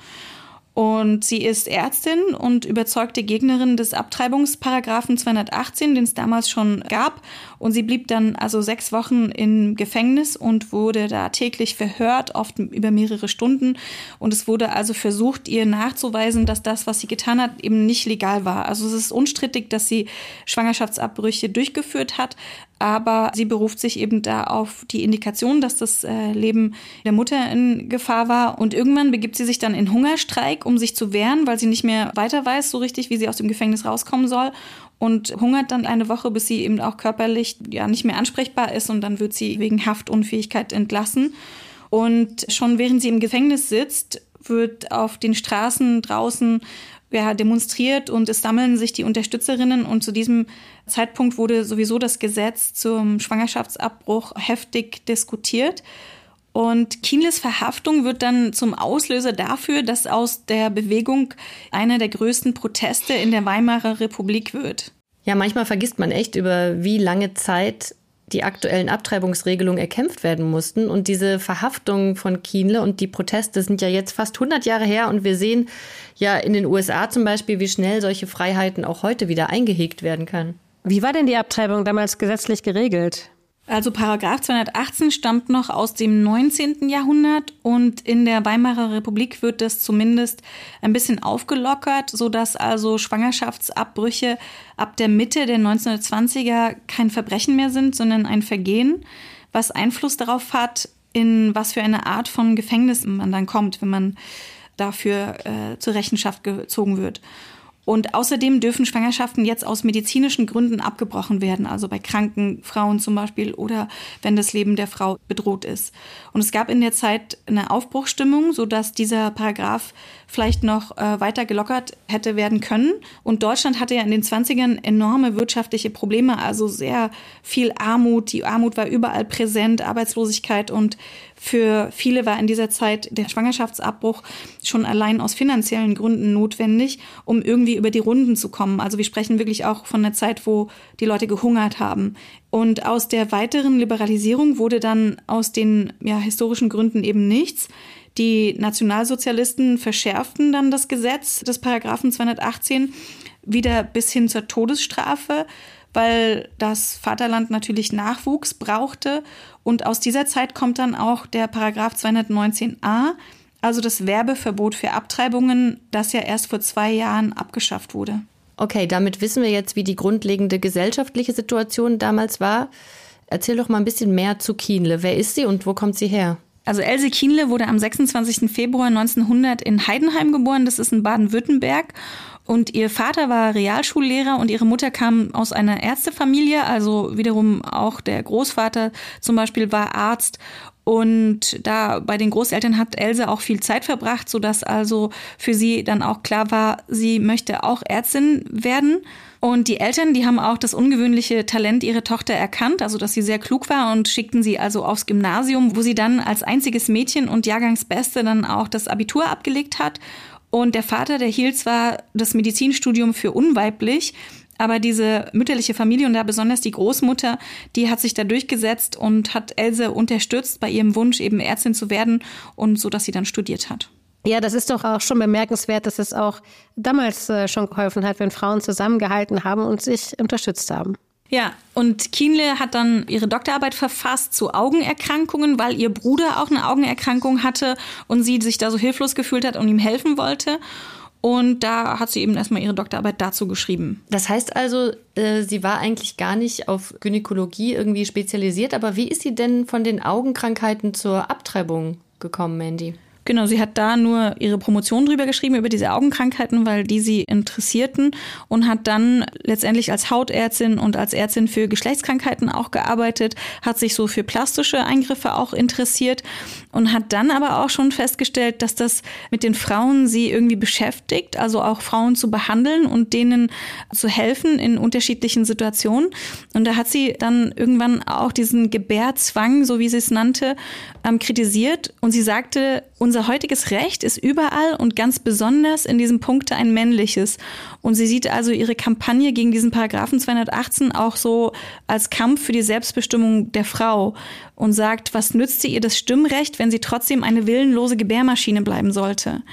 Und sie ist Ärztin und überzeugte Gegnerin des Abtreibungsparagraphen zweihundertachtzehn, den es damals schon gab. Und sie blieb dann also sechs Wochen im Gefängnis und wurde da täglich verhört, oft über mehrere Stunden. Und es wurde also versucht, ihr nachzuweisen, dass das, was sie getan hat, eben nicht legal war. Also es ist unstrittig, dass sie Schwangerschaftsabbrüche durchgeführt hat. Aber sie beruft sich eben da auf die Indikation, dass das äh, Leben der Mutter in Gefahr war. Und irgendwann begibt sie sich dann in Hungerstreik, um sich zu wehren, weil sie nicht mehr weiter weiß so richtig, wie sie aus dem Gefängnis rauskommen soll. Und hungert dann eine Woche, bis sie eben auch körperlich ja nicht mehr ansprechbar ist. Und dann wird sie wegen Haftunfähigkeit entlassen. Und schon während sie im Gefängnis sitzt, wird auf den Straßen draußen ja, demonstriert und es sammeln sich die Unterstützerinnen. Und zu diesem Zeitpunkt wurde sowieso das Gesetz zum Schwangerschaftsabbruch heftig diskutiert. Und Kienles Verhaftung wird dann zum Auslöser dafür, dass aus der Bewegung einer der größten Proteste in der Weimarer Republik wird. Ja, manchmal vergisst man echt, über wie lange Zeit die aktuellen Abtreibungsregelungen erkämpft werden mussten. Und diese Verhaftung von Kienle und die Proteste sind ja jetzt fast hundert Jahre her. Und wir sehen ja in den U S A zum Beispiel, wie schnell solche Freiheiten auch heute wieder eingehegt werden können. Wie war denn die Abtreibung damals gesetzlich geregelt? Also Paragraph zweihundertachtzehn stammt noch aus dem neunzehnten Jahrhundert und in der Weimarer Republik wird das zumindest ein bisschen aufgelockert, sodass also Schwangerschaftsabbrüche ab der Mitte der neunzehnhundertzwanziger kein Verbrechen mehr sind, sondern ein Vergehen, was Einfluss darauf hat, in was für eine Art von Gefängnis man dann kommt, wenn man dafür äh, zur Rechenschaft gezogen wird. Und außerdem dürfen Schwangerschaften jetzt aus medizinischen Gründen abgebrochen werden, also bei kranken Frauen zum Beispiel oder wenn das Leben der Frau bedroht ist. Und es gab in der Zeit eine Aufbruchsstimmung, sodass dieser Paragraph vielleicht noch äh, weiter gelockert hätte werden können. Und Deutschland hatte ja in den zwanzigern enorme wirtschaftliche Probleme, also sehr viel Armut. Die Armut war überall präsent, Arbeitslosigkeit und für viele war in dieser Zeit der Schwangerschaftsabbruch schon allein aus finanziellen Gründen notwendig, um irgendwie über die Runden zu kommen. Also wir sprechen wirklich auch von einer Zeit, wo die Leute gehungert haben. Und aus der weiteren Liberalisierung wurde dann aus den ja, historischen Gründen eben nichts. Die Nationalsozialisten verschärften dann das Gesetz des Paragraphen zweihundertachtzehn wieder bis hin zur Todesstrafe, weil das Vaterland natürlich Nachwuchs brauchte. Und aus dieser Zeit kommt dann auch der Paragraph zweihundertneunzehn a, also das Werbeverbot für Abtreibungen, das ja erst vor zwei Jahren abgeschafft wurde. Okay, damit wissen wir jetzt, wie die grundlegende gesellschaftliche Situation damals war. Erzähl doch mal ein bisschen mehr zu Kienle. Wer ist sie und wo kommt sie her? Also Else Kienle wurde am sechsundzwanzigsten Februar neunzehnhundert in Heidenheim geboren, das ist in Baden-Württemberg. Und ihr Vater war Realschullehrer und ihre Mutter kam aus einer Ärztefamilie, also wiederum auch der Großvater zum Beispiel war Arzt. Und da bei den Großeltern hat Else auch viel Zeit verbracht, sodass also für sie dann auch klar war, sie möchte auch Ärztin werden. Und die Eltern, die haben auch das ungewöhnliche Talent ihrer Tochter erkannt, also dass sie sehr klug war und schickten sie also aufs Gymnasium, wo sie dann als einziges Mädchen und Jahrgangsbeste dann auch das Abitur abgelegt hat. Und der Vater, der hielt zwar das Medizinstudium für unweiblich, aber diese mütterliche Familie und da besonders die Großmutter, die hat sich da durchgesetzt und hat Else unterstützt bei ihrem Wunsch, eben Ärztin zu werden und so, dass sie dann studiert hat. Ja, das ist doch auch schon bemerkenswert, dass es auch damals äh, schon geholfen hat, wenn Frauen zusammengehalten haben und sich unterstützt haben. Ja, und Kienle hat dann ihre Doktorarbeit verfasst zu Augenerkrankungen, weil ihr Bruder auch eine Augenerkrankung hatte und sie sich da so hilflos gefühlt hat und ihm helfen wollte. Und da hat sie eben erstmal ihre Doktorarbeit dazu geschrieben. Das heißt also, äh, sie war eigentlich gar nicht auf Gynäkologie irgendwie spezialisiert. Aber wie ist sie denn von den Augenkrankheiten zur Abtreibung gekommen, Mandy? Genau, sie hat da nur ihre Promotion drüber geschrieben, über diese Augenkrankheiten, weil die sie interessierten, und hat dann letztendlich als Hautärztin und als Ärztin für Geschlechtskrankheiten auch gearbeitet, hat sich so für plastische Eingriffe auch interessiert und hat dann aber auch schon festgestellt, dass das mit den Frauen sie irgendwie beschäftigt, also auch Frauen zu behandeln und denen zu helfen in unterschiedlichen Situationen. Und da hat sie dann irgendwann auch diesen Gebärzwang, so wie sie es nannte, ähm, kritisiert, und sie sagte, unser heutiges Recht ist überall und ganz besonders in diesem Punkte ein männliches. Und sie sieht also ihre Kampagne gegen diesen Paragraphen zweihundertachtzehn auch so als Kampf für die Selbstbestimmung der Frau und sagt, was nützte ihr das Stimmrecht, wenn sie trotzdem eine willenlose Gebärmaschine bleiben sollte?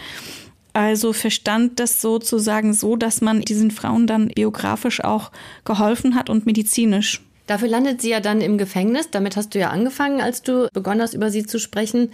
Also verstand das sozusagen so, dass man diesen Frauen dann biografisch auch geholfen hat und medizinisch. Dafür landet sie ja dann im Gefängnis. Damit hast du ja angefangen, als du begonnen hast, über sie zu sprechen.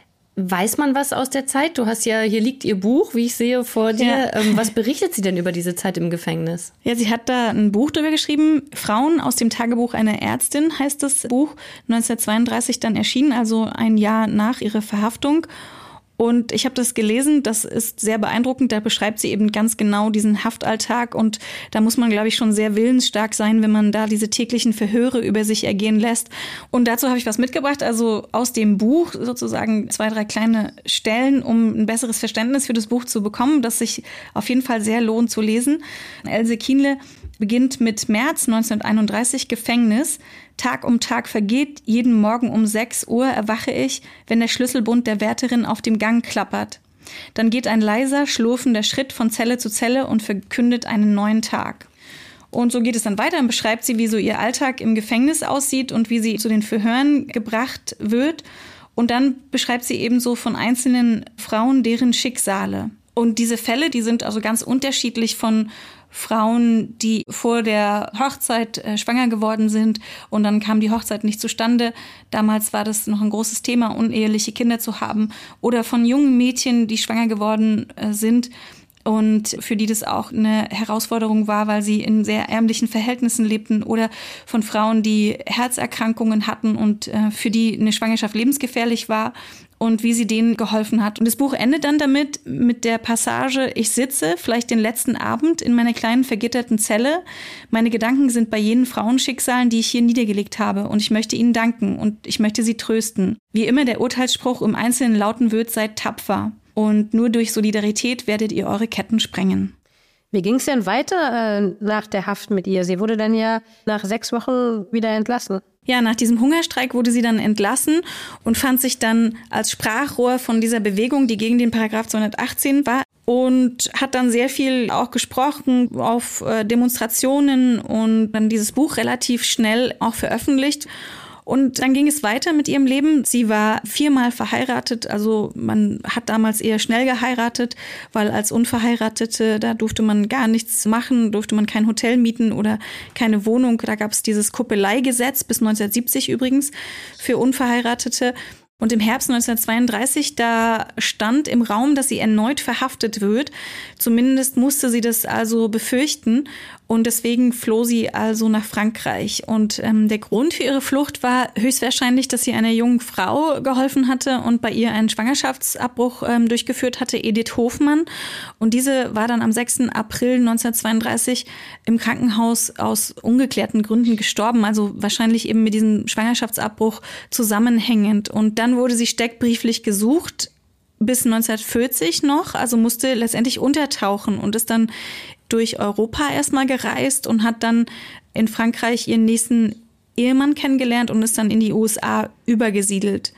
Weiß man was aus der Zeit? Du hast ja, hier liegt ihr Buch, wie ich sehe, vor dir. Ja. Ähm, was berichtet sie denn über diese Zeit im Gefängnis? Ja, sie hat da ein Buch drüber geschrieben. Frauen aus dem Tagebuch einer Ärztin heißt das Buch. neunzehnhundertzweiunddreißig dann erschienen, also ein Jahr nach ihrer Verhaftung. Und ich habe das gelesen, das ist sehr beeindruckend. Da beschreibt sie eben ganz genau diesen Haftalltag. Und da muss man, glaube ich, schon sehr willensstark sein, wenn man da diese täglichen Verhöre über sich ergehen lässt. Und dazu habe ich was mitgebracht, also aus dem Buch sozusagen zwei, drei kleine Stellen, um ein besseres Verständnis für das Buch zu bekommen, das sich auf jeden Fall sehr lohnt zu lesen. Else Kienle beginnt mit März neunzehnhunderteinunddreißig, Gefängnis. Tag um Tag vergeht, jeden Morgen um sechs Uhr erwache ich, wenn der Schlüsselbund der Wärterin auf dem Gang klappert. Dann geht ein leiser, schlurfender Schritt von Zelle zu Zelle und verkündet einen neuen Tag. Und so geht es dann weiter und beschreibt sie, wie so ihr Alltag im Gefängnis aussieht und wie sie zu den Verhören gebracht wird. Und dann beschreibt sie ebenso von einzelnen Frauen, deren Schicksale. Und diese Fälle, die sind also ganz unterschiedlich von Frauen, die vor der Hochzeit äh, schwanger geworden sind und dann kam die Hochzeit nicht zustande. Damals war das noch ein großes Thema, uneheliche Kinder zu haben. Oder von jungen Mädchen, die schwanger geworden äh, sind und für die das auch eine Herausforderung war, weil sie in sehr ärmlichen Verhältnissen lebten. Oder von Frauen, die Herzerkrankungen hatten und äh, für die eine Schwangerschaft lebensgefährlich war. Und wie sie denen geholfen hat. Und das Buch endet dann damit, mit der Passage, ich sitze vielleicht den letzten Abend in meiner kleinen vergitterten Zelle. Meine Gedanken sind bei jenen Frauenschicksalen, die ich hier niedergelegt habe. Und ich möchte ihnen danken und ich möchte sie trösten. Wie immer der Urteilsspruch im Einzelnen lauten wird, seid tapfer. Und nur durch Solidarität werdet ihr eure Ketten sprengen. Wie ging es denn weiter äh, nach der Haft mit ihr? Sie wurde dann ja nach sechs Wochen wieder entlassen. Ja, nach diesem Hungerstreik wurde sie dann entlassen und fand sich dann als Sprachrohr von dieser Bewegung, die gegen den Paragraph zweihundertachtzehn war, und hat dann sehr viel auch gesprochen auf äh, Demonstrationen und dann dieses Buch relativ schnell auch veröffentlicht. Und dann ging es weiter mit ihrem Leben. Sie war viermal verheiratet, also man hat damals eher schnell geheiratet, weil als Unverheiratete, da durfte man gar nichts machen, durfte man kein Hotel mieten oder keine Wohnung. Da gab es dieses Kuppeleigesetz bis neunzehnhundertsiebzig übrigens für Unverheiratete. Und im Herbst neunzehnhundertzweiunddreißig, da stand im Raum, dass sie erneut verhaftet wird. Zumindest musste sie das also befürchten. Und deswegen floh sie also nach Frankreich. Und ähm, der Grund für ihre Flucht war höchstwahrscheinlich, dass sie einer jungen Frau geholfen hatte und bei ihr einen Schwangerschaftsabbruch ähm, durchgeführt hatte, Edith Hofmann. Und diese war dann am sechsten April neunzehnhundertzweiunddreißig im Krankenhaus aus ungeklärten Gründen gestorben. Also wahrscheinlich eben mit diesem Schwangerschaftsabbruch zusammenhängend. Und dann wurde sie steckbrieflich gesucht bis neunzehnhundertvierzig noch, also musste letztendlich untertauchen und ist dann durch Europa erstmal gereist und hat dann in Frankreich ihren nächsten Ehemann kennengelernt und ist dann in die U S A übergesiedelt.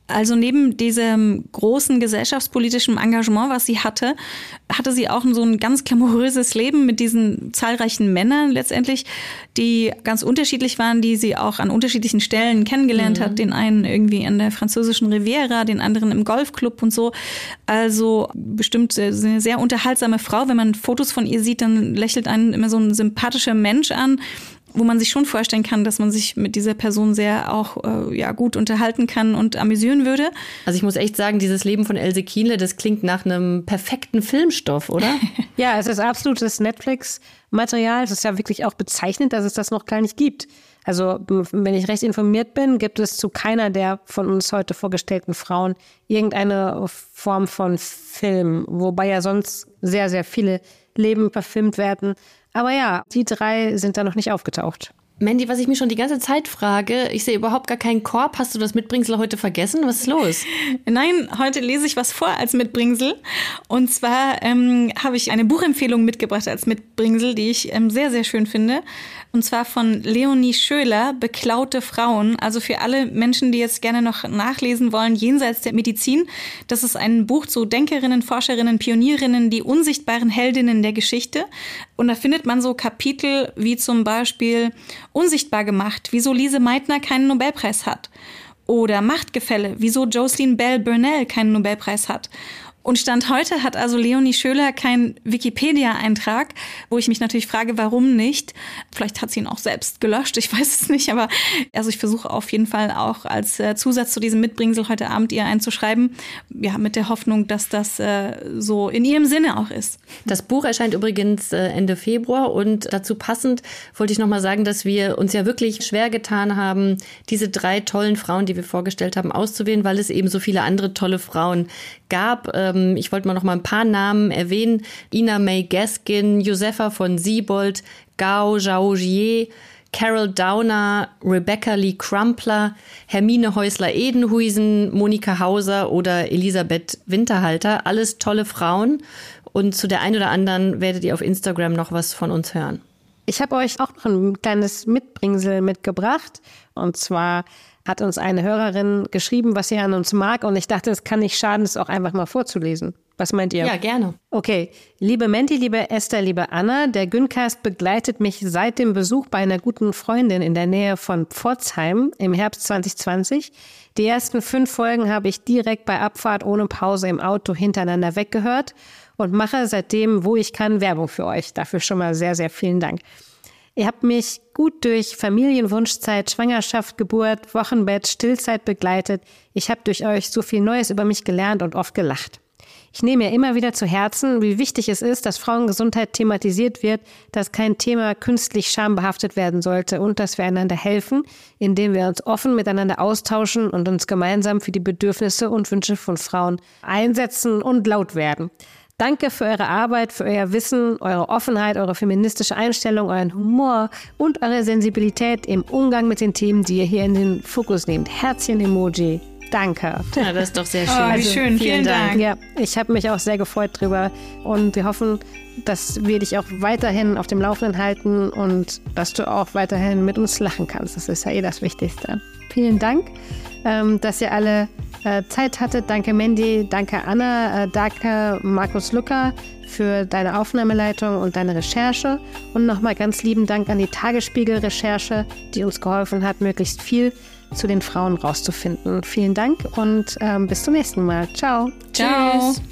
Also neben diesem großen gesellschaftspolitischen Engagement, was sie hatte, hatte sie auch so ein ganz glamouröses Leben mit diesen zahlreichen Männern letztendlich, die ganz unterschiedlich waren, die sie auch an unterschiedlichen Stellen kennengelernt mhm. hat. Den einen irgendwie an der französischen Riviera, den anderen im Golfclub und so. Also bestimmt eine sehr unterhaltsame Frau. Wenn man Fotos von ihr sieht, dann lächelt einen immer so ein sympathischer Mensch an, wo man sich schon vorstellen kann, dass man sich mit dieser Person sehr auch äh, ja gut unterhalten kann und amüsieren würde. Also ich muss echt sagen, dieses Leben von Else Kienle, das klingt nach einem perfekten Filmstoff, oder? Ja, es ist absolutes Netflix-Material. Es ist ja wirklich auch bezeichnend, dass es das noch gar nicht gibt. Also wenn ich recht informiert bin, gibt es zu keiner der von uns heute vorgestellten Frauen irgendeine Form von Film, wobei ja sonst sehr, sehr viele Leben verfilmt werden. Aber ja, die drei sind da noch nicht aufgetaucht. Mandy, was ich mich schon die ganze Zeit frage, ich sehe überhaupt gar keinen Korb. Hast du das Mitbringsel heute vergessen? Was ist los? Nein, heute lese ich was vor als Mitbringsel. Und zwar ähm, habe ich eine Buchempfehlung mitgebracht als Mitbringsel, die ich ähm, sehr, sehr schön finde. Und zwar von Leonie Schöler, Beklaute Frauen. Also für alle Menschen, die jetzt gerne noch nachlesen wollen, jenseits der Medizin. Das ist ein Buch zu Denkerinnen, Forscherinnen, Pionierinnen, die unsichtbaren Heldinnen der Geschichte. Und da findet man so Kapitel wie zum Beispiel Unsichtbar gemacht, wieso Lise Meitner keinen Nobelpreis hat. Oder Machtgefälle, wieso Jocelyn Bell Burnell keinen Nobelpreis hat. Und Stand heute hat also Leonie Schöler keinen Wikipedia-Eintrag, wo ich mich natürlich frage, warum nicht. Vielleicht hat sie ihn auch selbst gelöscht, ich weiß es nicht. Aber also ich versuche auf jeden Fall auch als äh, Zusatz zu diesem Mitbringsel heute Abend ihr einzuschreiben. Ja, mit der Hoffnung, dass das äh, so in ihrem Sinne auch ist. Das Buch erscheint übrigens äh, Ende Februar. Und dazu passend wollte ich noch mal sagen, dass wir uns ja wirklich schwer getan haben, diese drei tollen Frauen, die wir vorgestellt haben, auszuwählen, weil es eben so viele andere tolle Frauen gab. Ich wollte mal noch mal ein paar Namen erwähnen. Ina May Gaskin, Josefa von Siebold, Gao Zhaojier, Carol Downer, Rebecca Lee Crumpler, Hermine Häusler-Edenhuisen, Monika Hauser oder Elisabeth Winterhalter. Alles tolle Frauen. Und zu der einen oder anderen werdet ihr auf Instagram noch was von uns hören. Ich habe euch auch noch ein kleines Mitbringsel mitgebracht. Und zwar hat uns eine Hörerin geschrieben, was sie an uns mag. Und ich dachte, es kann nicht schaden, es auch einfach mal vorzulesen. Was meint ihr? Ja, gerne. Okay. Liebe Menti, liebe Esther, liebe Anna, der Gyncast begleitet mich seit dem Besuch bei einer guten Freundin in der Nähe von Pforzheim im Herbst zwanzig zwanzig. Die ersten fünf Folgen habe ich direkt bei Abfahrt ohne Pause im Auto hintereinander weggehört und mache seitdem, wo ich kann, Werbung für euch. Dafür schon mal sehr, sehr vielen Dank. Ihr habt mich gut durch Familienwunschzeit, Schwangerschaft, Geburt, Wochenbett, Stillzeit begleitet. Ich habe durch euch so viel Neues über mich gelernt und oft gelacht. Ich nehme mir immer wieder zu Herzen, wie wichtig es ist, dass Frauengesundheit thematisiert wird, dass kein Thema künstlich schambehaftet werden sollte und dass wir einander helfen, indem wir uns offen miteinander austauschen und uns gemeinsam für die Bedürfnisse und Wünsche von Frauen einsetzen und laut werden. Danke für eure Arbeit, für euer Wissen, eure Offenheit, eure feministische Einstellung, euren Humor und eure Sensibilität im Umgang mit den Themen, die ihr hier in den Fokus nehmt. Herzchen-Emoji. Danke. Ja, das ist doch sehr schön. Oh, wie also, schön. Vielen, vielen Dank. Dank. Ja, ich habe mich auch sehr gefreut drüber und wir hoffen, dass wir dich auch weiterhin auf dem Laufenden halten und dass du auch weiterhin mit uns lachen kannst. Das ist ja eh das Wichtigste. Vielen Dank, ähm, dass ihr alle äh, Zeit hattet. Danke Mandy, danke Anna, äh, danke Markus Lucker für deine Aufnahmeleitung und deine Recherche und nochmal ganz lieben Dank an die Tagesspiegel-Recherche, die uns geholfen hat, möglichst viel zu den Frauen rauszufinden. Vielen Dank und ähm, bis zum nächsten Mal. Ciao. Ciao. Tschüss.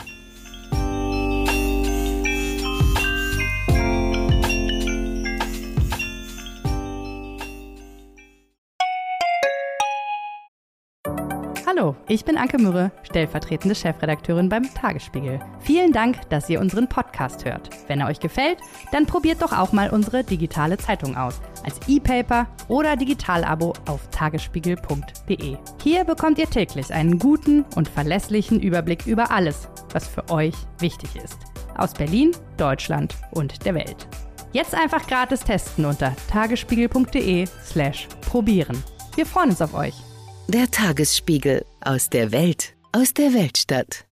Hallo, ich bin Anke Mürre, stellvertretende Chefredakteurin beim Tagesspiegel. Vielen Dank, dass ihr unseren Podcast hört. Wenn er euch gefällt, dann probiert doch auch mal unsere digitale Zeitung aus. Als E-Paper oder Digitalabo auf tagesspiegel punkt de. Hier bekommt ihr täglich einen guten und verlässlichen Überblick über alles, was für euch wichtig ist. Aus Berlin, Deutschland und der Welt. Jetzt einfach gratis testen unter tagesspiegel punkt de slash probieren. Wir freuen uns auf euch. Der Tagesspiegel, aus der Welt, aus der Weltstadt.